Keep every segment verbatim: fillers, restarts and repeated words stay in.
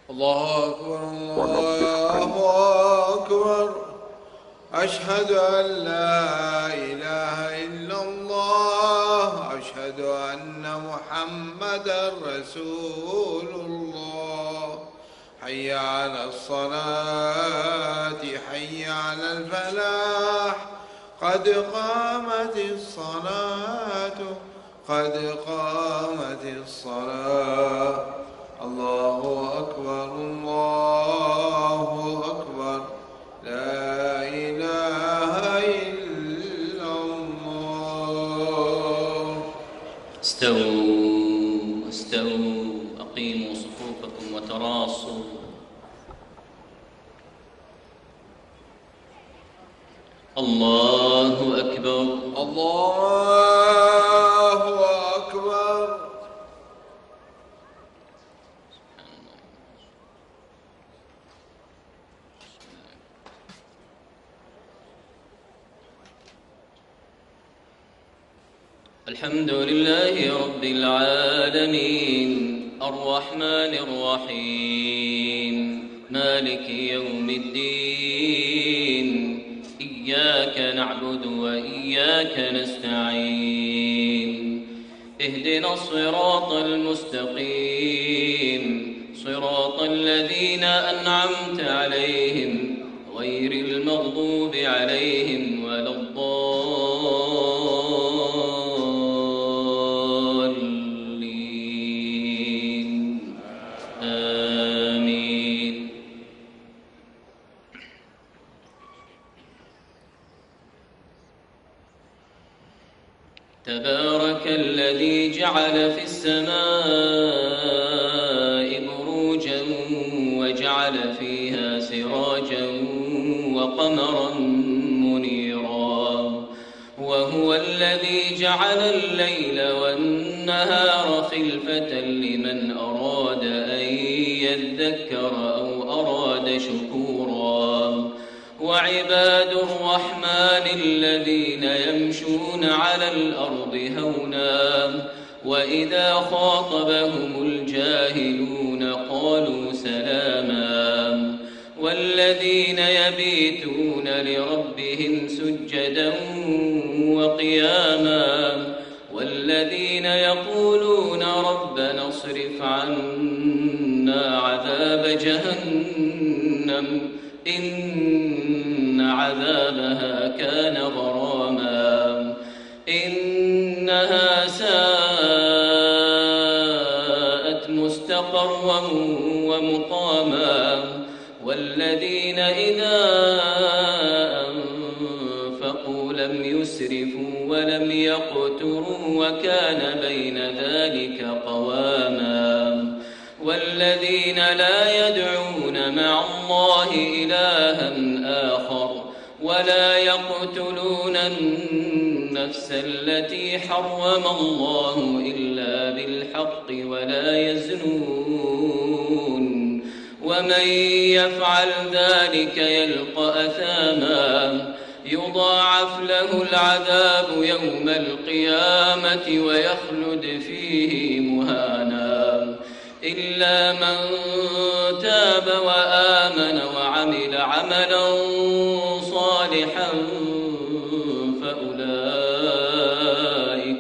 الله أكبر الله أكبر. أشهد أن لا إله إلا الله. أشهد أن محمدا رسول الله. حي على الصلاة حي على الفلاح. قد قامت الصلاة قد قامت الصلاة. الله أكبر الله أكبر. لا إله إلا الله. استووا استووا أقيموا صفوفكم وتراصوا. الله أكبر الله أكبر. الحمد لله رب العالمين الرحمن الرحيم مالك يوم الدين. إياك نعبد وإياك نستعين. اهدنا الصراط المستقيم صراط الذين أنعمت عليهم غير المغضوب عليهم ولا الضالين. آمين. تبارك الذي جعل في السماء بروجا وجعل فيها سراجا وقمرا منيرا. وهو الذي جعل الليل والنهار خلفة لمن أراد أن يذكر أو أراد شكورا. وعباد الرحمن الذين يمشون على الأرض هونا وإذا خاطبهم الجاهلون قالوا سلاما. والذين يبيتون لربهم سجدا وقياما. والذين يقولون ربنا اصرف عنا عذاب جهنم إن عذابها كان غراما. إنها ساءت مستقرا ومقاما. والذين إذا أنفقوا لم يسرفوا ولم يقتروا وكان بين ذلك قواما. والذين لا يدعون مع الله إلها آخر ولا يقتلون النفس التي حرم الله إلا بالحق ولا يزنون. ومن يفعل ذلك يلقى أثاما يضاعف له العذاب يوم القيامة ويخلد فيه مهانا. إلا من تاب وآمن وعمل عملا صالحا فأولئك,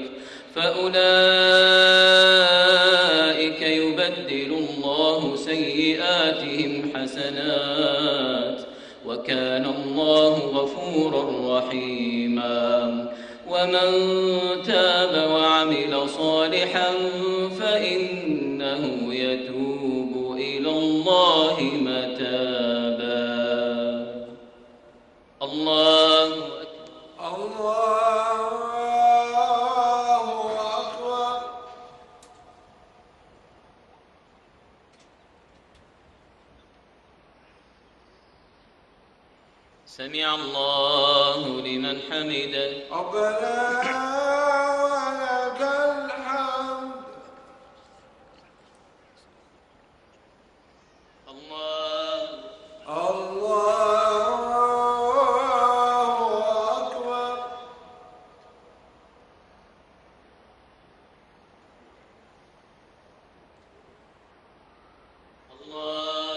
فأولئك يبدل الله سيئاتهم حسنات وكان الله غفورا رحيما. ومن تاب وعمل صالحا فإنه يتوب إلى الله متابا. الله الله أكبر. سمع الله لمن حمده. ربنا ولك الحمد. الله الله أكبر. الله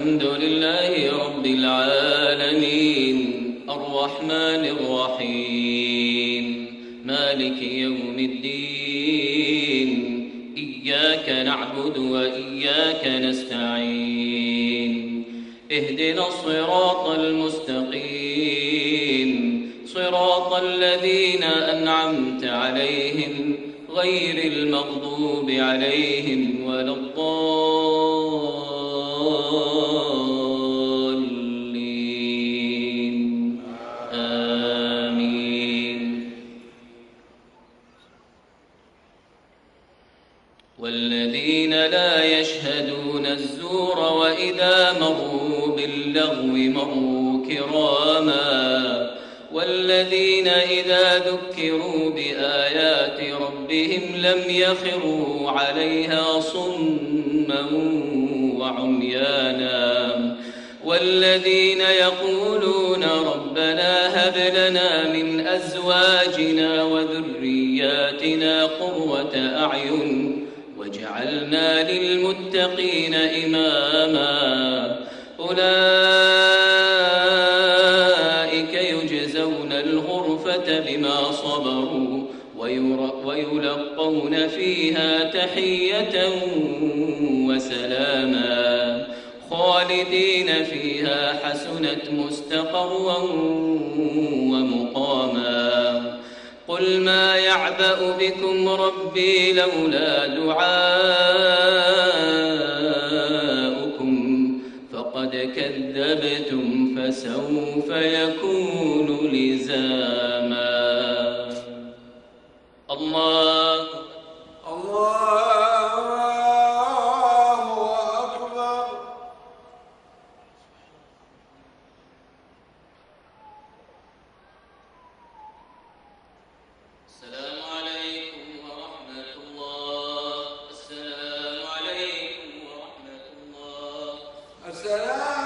الحمد لله رب العالمين الرحمن الرحيم مالك يوم الدين إياك نعبد وإياك نستعين اهدنا الصراط المستقيم صراط الذين أنعمت عليهم غير المغضوب عليهم ولا الضالين آمين. والذين لا يشهدون الزور وإذا مروا باللغو مروا كراما والذين إذا ذكروا بآيات ربهم لم يخروا عليها صما وعميانا والذين يقولون ربنا هب لنا من أزواجنا وذرياتنا قرة أعين واجعلنا للمتقين إماما أولئك يجزون الغرفة بما صبروا ويلقون فيها تحية وسلاما خالدين فيها حسنت مستقرا ومقاما. قل ما يعبأ بكم ربي لولا دعاؤكم فقد كذبتم فسوف يكون لزاما. الله الله أكبر. السلام عليكم ورحمة الله. السلام عليكم ورحمة الله. السلام